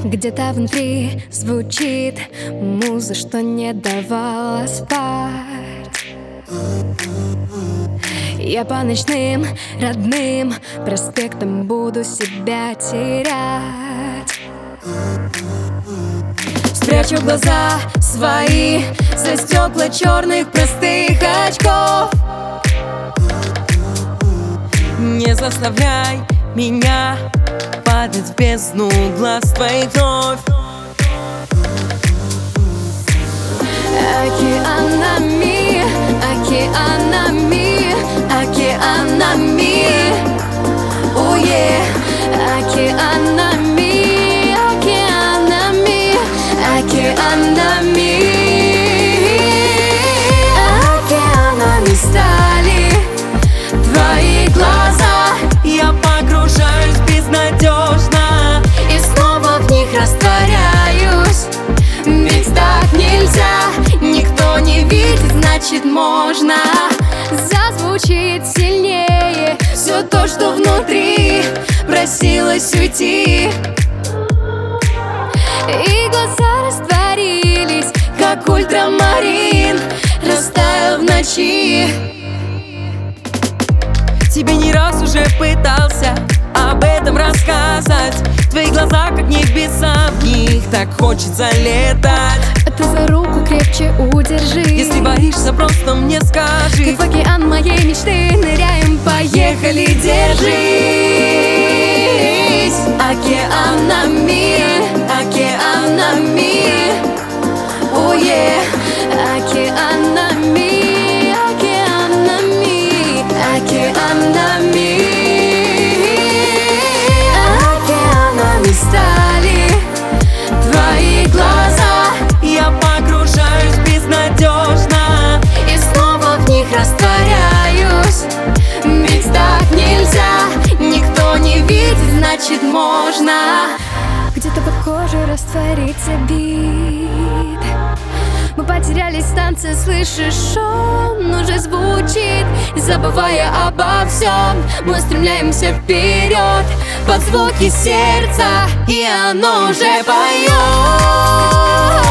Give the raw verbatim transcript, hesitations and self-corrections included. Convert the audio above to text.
Где-то внутри звучит муза, что не давала спать. Я по ночным родным проспектам буду себя терять. Спрячу глаза свои за стекла черных простых очков. Не заставляй меня падать в бездну глаз твоих вновь. Океанами, океанами, океанами, уе, океанами, океанами, океанами, океанами стали твои глаза. Я погружаюсь безнадежно И снова в них растворяюсь. Ведь так нельзя, никто не видит, значит можно. Зазвучит сильнее все то, что внутри просилось уйти. И глаза растворились, как ультрамарин растаял в ночи. Тебе не раз уже пытался об этом рассказать. Твои глаза как небеса, в них так хочется летать. А ты за руку крепче удержи. Если боишься, просто мне скажи. Как в океан моей мечты ныряем, поехали, держись. Океанами, океанами, уе, океанами, океанами, океанами, океанами стали твои глаза. Я погружаюсь безнадежно И снова в них растворяюсь. Ведь так нельзя, никто не видит, значит можно. Где-то по коже растворится бит. Мы потерялись в танце, слышишь, он уже звучит. Забывая обо всем, мы устремляемся вперед под звуки сердца, и оно уже поет.